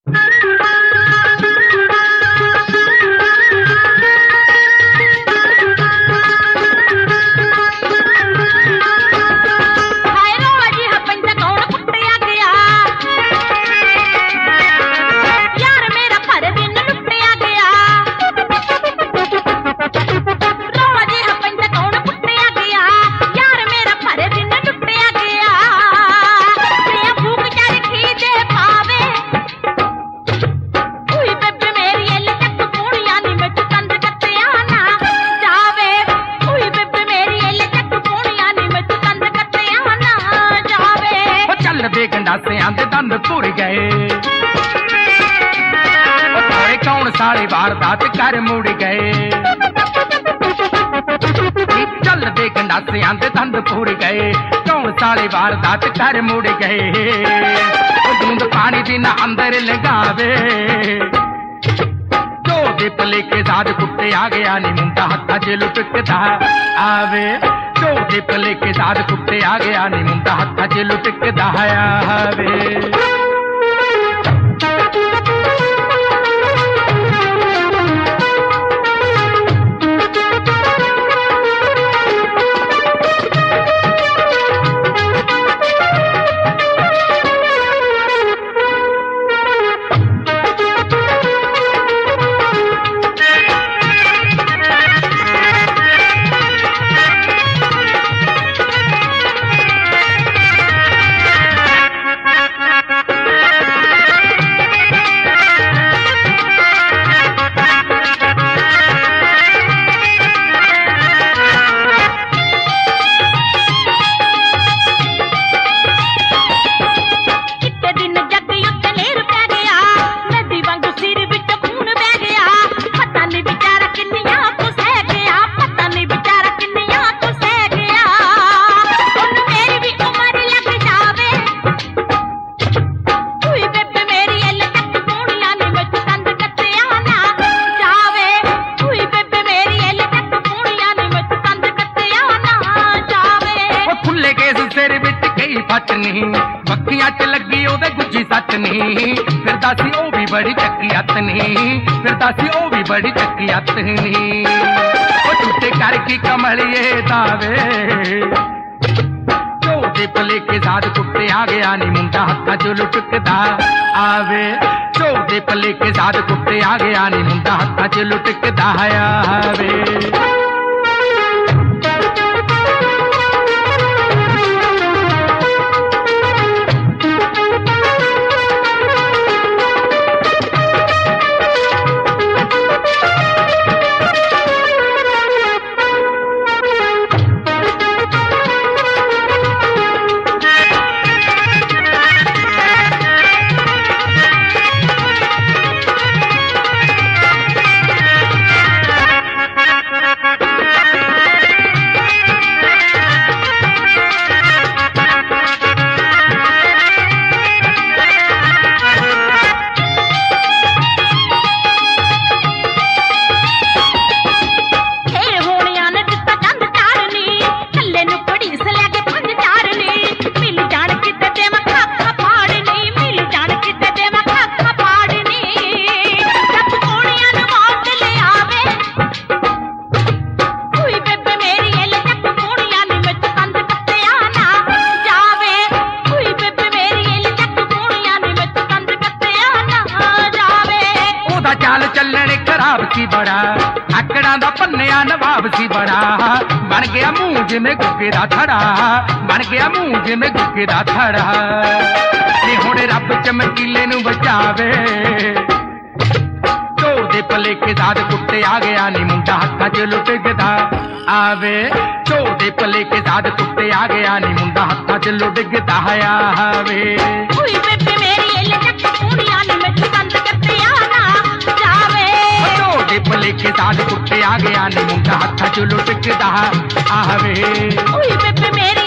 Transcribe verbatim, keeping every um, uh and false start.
गंडासियां दे दंद भुर गए थोड़े कौन साले वारदात कर मुड़ गए चल दे गंडासियां दे दंद भुर गए कौन साले वारदात कर मुड़ गए बूंद पानी दी ना अंदर लगावे चोर दे भलेखे साध कुत्ते आ गया नी मुंडा हत्था च लुटकदा आवे चोर दे भलेखे साध कुत्ते आ गया नी मुंडा हत्था च लुटकदा आवे बखियां च लगी ओदे गुज्जी सच नहीं फिर दासी ओ भी बड़ी चक्की हत्थ नहीं फिर दासी ओ भी बड़ी चक्की हत्थ नहीं ओ टूटे कर की कमलिए दावे चोदे भलेखे साध कुत्ते आ गया नी मुंडा हत्था च लुटकदा आवे चोदे भलेखे साध कुत्ते आ गया नी मुंडा हत्था च लुटकदा आवे सी बड़ा आकड़ा दा पन्निया नवाब सी बड़ा बन गया मुंह जिमें गुग्गे दा थड़ा बन गया मुंह जिमें गुग्गे दा थड़ा ते हुण रब चमकीले नूं बचावे चोर दे भलेखे साध कुत्ते आ गया नी मुंडा हत्था च लुटकदा आवे चोर दे भलेखे साध कुत्ते आ गया नी मुंडा हत्था च लुटकदा आवे ओए बेबे मेरी एले चक पूड़ियां नी मैं बंद करते आना जावे भलेखे साध कुत्ते आ गया नी मुंडा हत्था च लुटकदा आवे ओए बेबे मेरी